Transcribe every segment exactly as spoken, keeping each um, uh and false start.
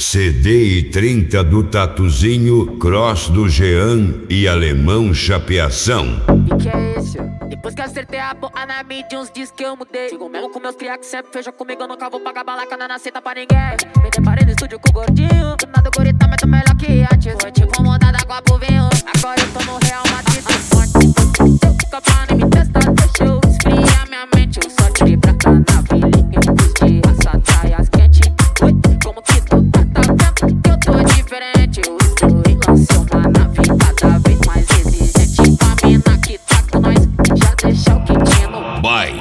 C D e trinta do Tatuzinho, Cross do Jean e Alemão Chapeação. E que é isso? Depois que acertei a boa na mídia, uns dias que eu mudei. Sigo mesmo com meus cria que sempre fecha comigo, eu nunca vou pagar balaca, não aceita pra ninguém. Me deparei no estúdio com o gordinho, do nada o guri tá muito melhor que antes. Foi tipo mudar da Copa vinho, agora eu tô no Real Madrid do forte. Se eu ficar pra nem me testar, deixa eu esfriar minha mente. Eu só tirei pra cá na vilinha, eu curti essa traias quente. Oi, como que tu tá, tá vendo? Que eu tô diferente, eu estou em lance, uma nave cada vez mais exigente. A mina que tá com nós, já deixa o quentinho. By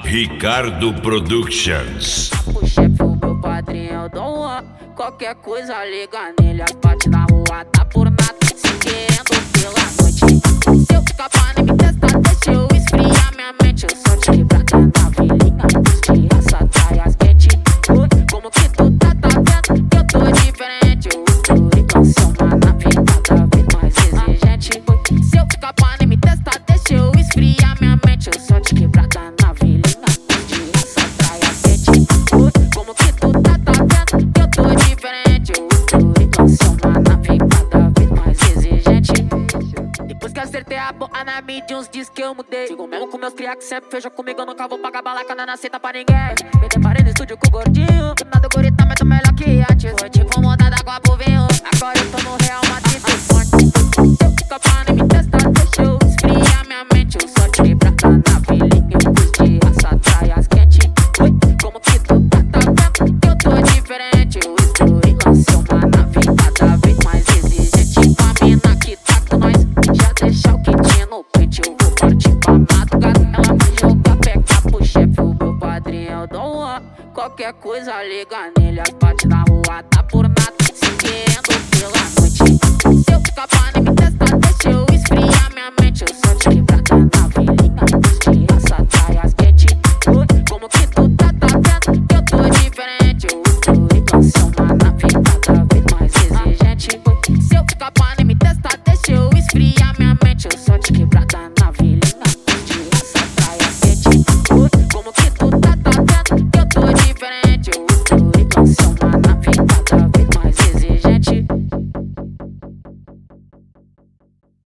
Ricardo Productions. O chefe, o meu padrinho, eu dou uma. Qualquer coisa liga nele, as bate na rua, tá por nada, se querendo pela noite. Se eu ficar pra nem me testar, deixa eu esfriar minha mente. Eu só te quebrar na vilinha, curti essa traias quente. Oi, como que tu tá, tá vendo? Que eu tô diferente, eu estou em lance, uma nave cada vez mais exigente. Oi, se eu ficar pra nem me testar, deixa eu esfriar minha mente. Eu só te quebrar na vilinha, curti essa traias quente. Oi, como que tu tá, tá vendo? Que eu tô diferente, eu estou em lance, uma nave cada vez mais exigente. Depois que acertei a boa na mídia, uns dias que eu mudei. Sigo mesmo com meus cria que sempre fecha comigo, eu nunca vou pagar balaca, não aceita pra ninguém. Me deparei no estúdio com o gordinho, do nada o guri tá muito melhor que antes. Foi tipo mudar da Copa vinho, agora eu tô no Real Madrid do forte. Se eu ficar pra nem me testar, deixa eu esfriar minha mente. Eu só tirei pra cá na vilinha, eu curti essa traias quente. Oi, como que tu tá, tá vendo? Que eu tô diferente, eu estou em lance, uma nave cada vez mais exigente. A mina que tá com nós, já deixa o quentinho no pente. Eu vou partir pra madrugada, ela vai jogar, pega pro chefe, o meu padrinho, eu dou uma. Qualquer coisa liga nele, as bate na rua, tá por nada, se querendo pela noite. Se eu ficar pra nem